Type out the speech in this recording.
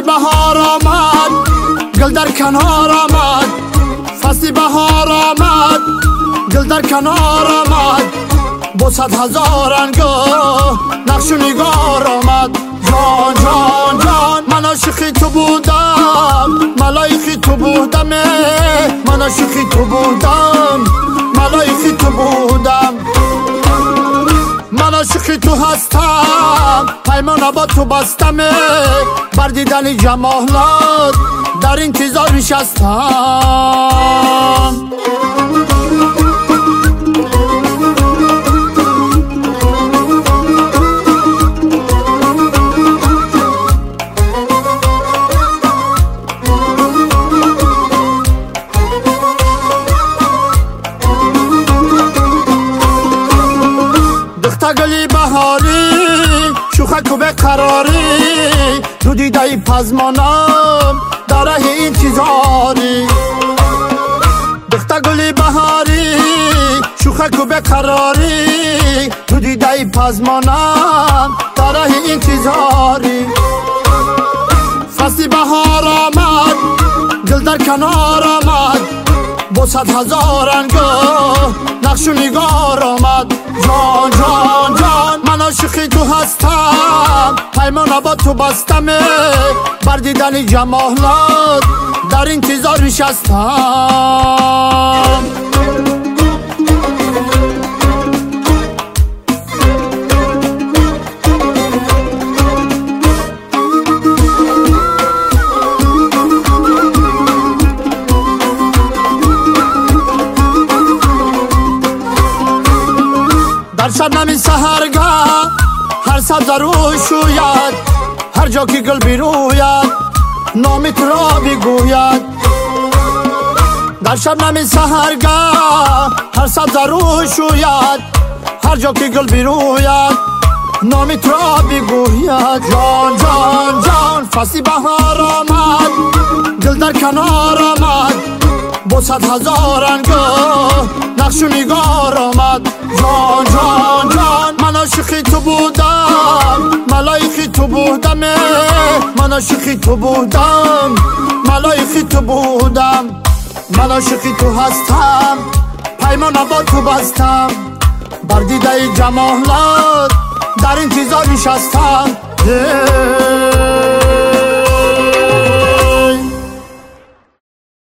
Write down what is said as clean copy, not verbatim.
بهار آمد گل در کنار آمد، فصل بهار آمد گل در کنار آمد، با 100,000 انگاه نقش و نگار آمد. جان جان جان من عاشق تو بودم، ملایکی تو بودم، من عاشق تو بودم، ملایکی تو بودم، من عاشق تو هستم، پیمان با تو بستم، بر دیدن جمالات در انتظار نشستم. گلی بهاری شوخک و بقراری، دو دیده پزمانم در ره انتظاری. دختر گلی بهاری شوخک و بقراری، دو دیده پزمانم در راه انتظاری. فصل بهار آمد گل در کنار آمد، با 100,000 انگاه نقش و نگار آمد. جان جان جان من عاشق تو هستم، پیمان با تو بستم، بر دیدن جمالات در انتظار نشستم. در شبنم سحرگاه هر سبز روی شوید، هر جا که گل بیروید نام تو را بگوید. در شبنم سحرگاه هر سبز روی شوید، هر جا که گل بیروید نام تو را بگوید. جان جان جان فصل بهار آمد گل در کنار آمد، با 100,000 انگاه نقش و نگار آمد. جان جان جان من عاشق تو بودم، ملایکی تو بودم، من عاشق تو بودم، ملایکی تو بودم، من عاشق تو هستم، پیمان با تو بستم، بر دیده جمالات در انتظار نشستم.